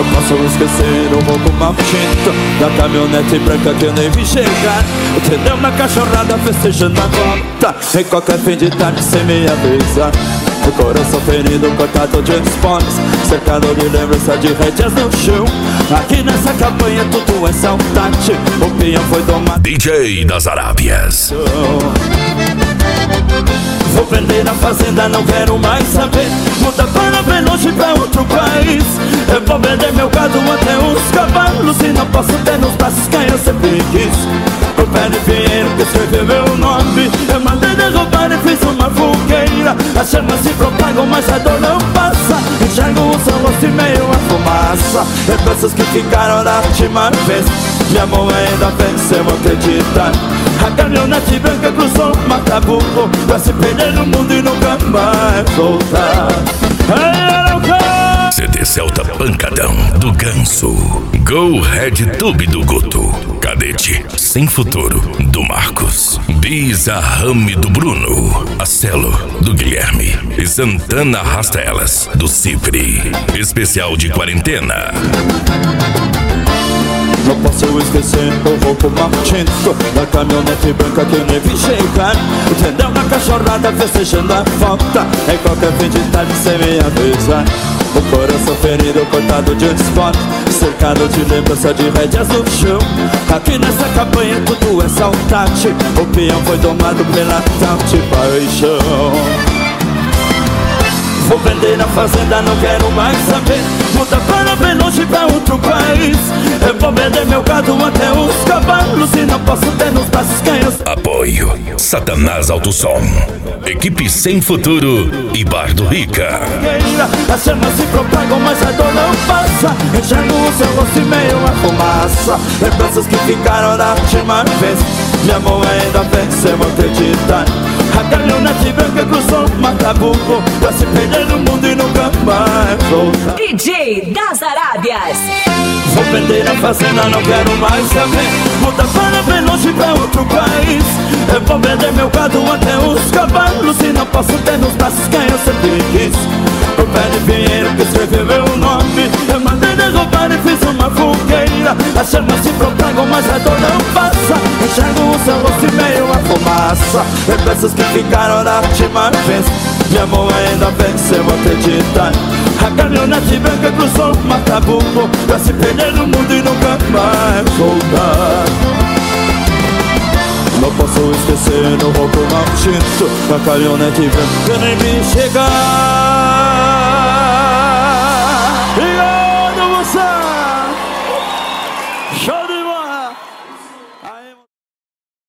Não posso esquecer o roubo mal tinto da caminhonete branca que eu nem vi chegar. Entendeu? Uma cachorrada festejando a volta em qualquer fim de tarde sem me avisar. O coração ferido, cortado de esportes, cercado de lembrança de rédeas no chão. Aqui nessa campanha tudo é saudade. O peão foi domado. DJ das Arábias. Vou vender a fazenda, não quero mais saber. Muda para bem longe pra outro país. Eu vou vender meu gado até os cavalos. E não posso ter nos braços quem eu sempre quis. O pé de Pinheiro que escreveu meu nome. Eu mandei derrubar e fiz uma fogueira. As chamas se propagam, mas a dor não passa. Enxergo o seu rosto e meio a fumaça. Lembranças que ficaram da última vez. Minha mão ainda venceu a acreditar. A caminhonete branca cruzou o Macabuco pra se perder no mundo e nunca mais voltar. CD Celta Pancadão do Ganso. Go Red Tube do Guto. Cadete Sem Futuro do Marcos. Bizarrame do Bruno. Acelo do Guilherme. E Santana Arrasta Elas do Cifre. Especial de quarentena. Não posso esquecer o roubo mal tinto da caminhonete branca que eu nem vi chegar. Entendeu? Uma cachorrada festejando a volta em qualquer fim de tarde sem me avisar. O coração ferido, cortado de esporte, cercado de lembrança de rédeas no chão. Aqui nessa campanha tudo é saudade. O peão foi domado pela tal de paixão. Vou vender a fazenda, não quero mais saber. Muda para bem longe pra outro país. Eu vou vender meu gado até os cavalos. E não posso ter nos braços quem eu... Apoio Satanás Alto Som. Equipe Sem Futuro e Bar do Rica. As chamas se propagam, mas a dor não passa. Enxergo o seu rosto e meio a fumaça. Lembranças que ficaram da última vez. Minha mão ainda venceu a acreditar. A caminhonete branca cruzou o Macabuco pra se perder no mundo e nunca mais voltar. DJ das Arábias. Vou vender a fazenda, não quero mais saber. Muda para bem longe pra outro país. Eu vou vender meu gado até os cavalos. E não posso ter nos braços quem eu sempre quis. O pé de Pinheiro que escreveu meu nome. Eu mandei derrubar e fiz uma fogueira. As chamas se propagam, mas a dor não passa. Enxergo o seu rosto e meio a fumaça. Lembranças que ficaram da última vez. Minha mão ainda venceu a acreditar. A caminhonete branca cruzou o Macabuco pra se perder no mundo e nunca mais voltar. Não posso esquecer o roubo mal tinto da caminhonete branca que eu nem vi chegar. Obrigado, moça! Show!